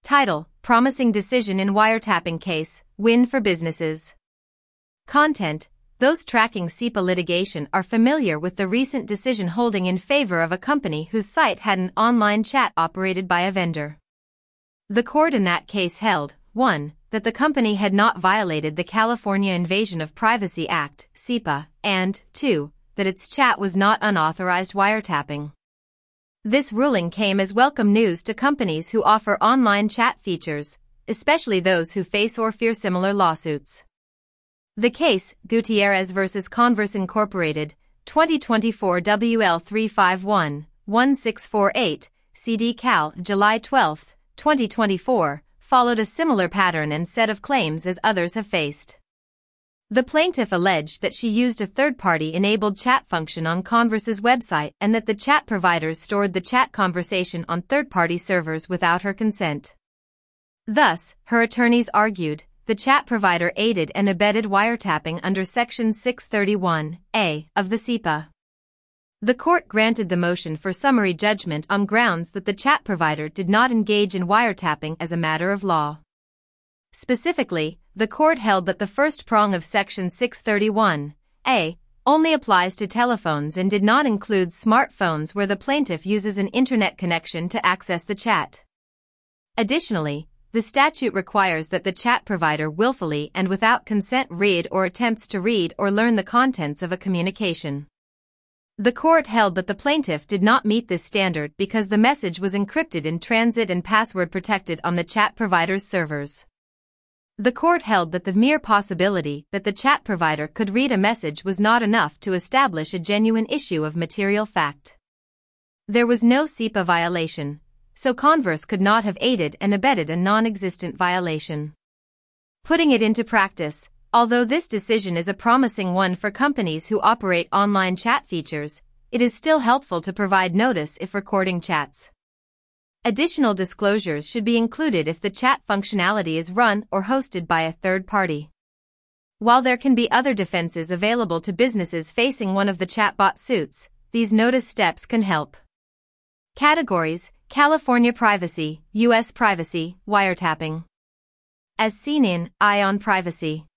Title: Promising Decision in Wiretapping Case, Win for Businesses. Content: Those tracking SEPA litigation are familiar with the recent decision holding in favor of a company whose site had an online chat operated by a vendor. The court in that case held, 1. That the company had not violated the California Invasion of Privacy Act, SEPA, and 2. That its chat was not unauthorized wiretapping. This ruling came as welcome news to companies who offer online chat features, especially those who face or fear similar lawsuits. The case, Gutierrez v. Converse Incorporated, 2024 WL351-1648, CD Cal, July 12, 2024, followed a similar pattern and set of claims as others have faced. The plaintiff alleged that she used a third-party-enabled chat function on Converse's website and that the chat providers stored the chat conversation on third-party servers without her consent. Thus, her attorneys argued, the chat provider aided and abetted wiretapping under Section 631A of the SEPA. The court granted the motion for summary judgment on grounds that the chat provider did not engage in wiretapping as a matter of law. Specifically, the court held that the first prong of Section 631A only applies to telephones and did not include smartphones where the plaintiff uses an internet connection to access the chat. Additionally, the statute requires that the chat provider willfully and without consent read or attempts to read or learn the contents of a communication. The court held that the plaintiff did not meet this standard because the message was encrypted in transit and password protected on the chat provider's servers. The court held that the mere possibility that the chat provider could read a message was not enough to establish a genuine issue of material fact. There was no SEPA violation, so Converse could not have aided and abetted a non-existent violation. Putting it into practice, although this decision is a promising one for companies who operate online chat features, it is still helpful to provide notice if recording chats. Additional disclosures should be included if the chat functionality is run or hosted by a third party. While there can be other defenses available to businesses facing one of the chatbot suits, these notice steps can help. Categories: California privacy, U.S. privacy, wiretapping. As seen in Eye on Privacy.